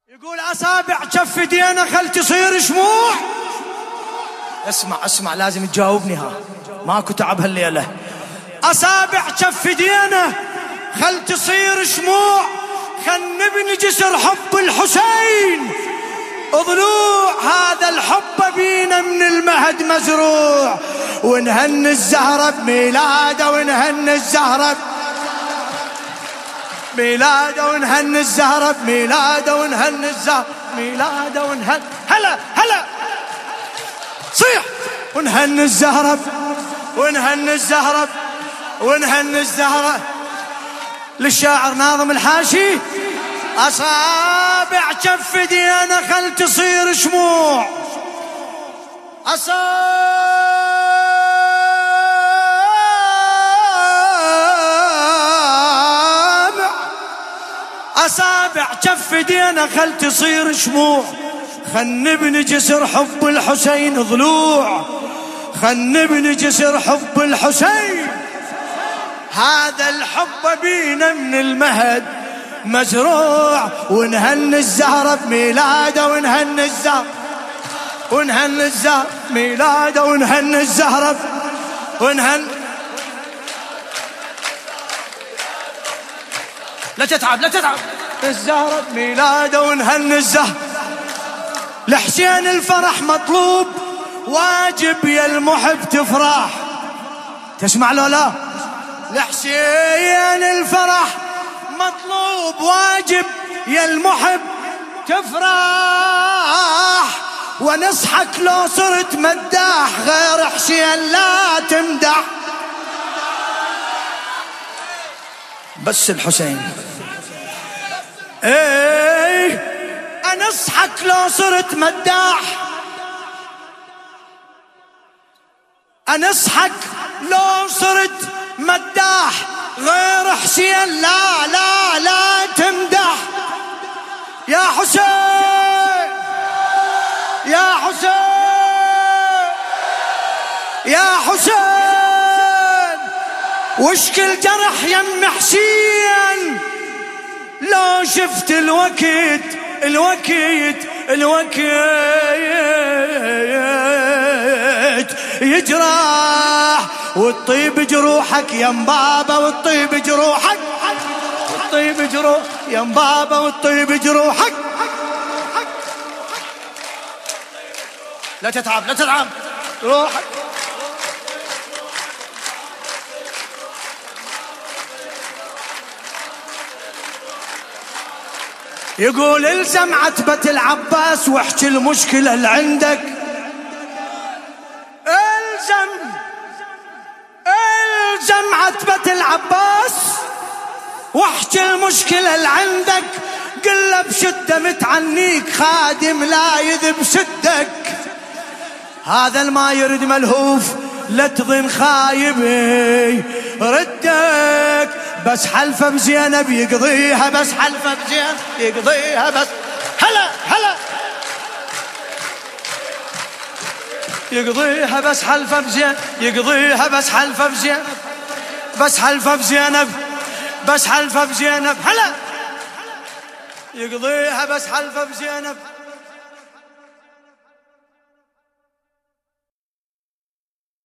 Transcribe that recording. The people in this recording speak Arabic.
يقول أصابع كف دينا خل تصير شموع. اسمع لازم تجاوبني، ها ماكو تعب هالليلة. أصابع كف دينا خل تصير شموع، خل نبني جسر حب الحسين ضلوع. هذا الحب بينا من المهد مزروع، ونهني الزهرة بميلاده، ونهني الزهرة بميلاده، ونهني الزهرة بميلاده، ونهني الزهرة بميلاده، ونهني هلا صيح، ونهني الزهرة، ونهني الزهرة، ونهني الزهرة. للشاعر ناظم الحاشي: أصابع كف دينا خل تصير شموع، أصابع كف دينا خل تصير شموع، خل نبني جسر حب الحسين ضلوع، خل نبني جسر حب الحسين. هذا الحب بينا من المهد مزروع، ونهني الزهرة بميلاده، ونهني الزهرة، ونهني الزهرة بميلاده، ونهني الزهرة، ونهني. لا تتعب الزهرة بميلاده، ونهني الزهرة. لحسين الفرح مطلوب واجب يا المحب تفرح. تسمع لو لا؟ لحسين الفرح مطلوب واجب يا المحب تفرح، ونصحك لو صرت مداح غير حسين لا تمدح. بس الحسين ايه انصحك لو صرت مداح، انصحك لو صرت مداح غير حسين لا لا لا تمدح. يا حسين يا حسين يا حسين، وشكل جرح يم حسين لو شفت الوقت يجرح، والطيب جروحك يا بابا، والطيب جروحك، والطيب جروح يا بابا، والطيب جروحك. لا تتعب روحك. يقول الزم عتبة العباس واحكي المشكلة اللي عندك. الزم عتبة العباس واحكي المشكلة اللي عندك، قل له بشدة متعنيك خادم لا يذب سدك. هذا الما يرد ملهوف لا تظن خايب ردك، بس حلفه بزينب يقضيها، بس حلفه بزينب يقضيها. بس هلا يقضيها، بس حلفه بزينب يقضيها، بس حلفه بزينب، بس حلفه بزينب، بس حلفه بزينب. هلا يقضيها، بس حلفه بزينب.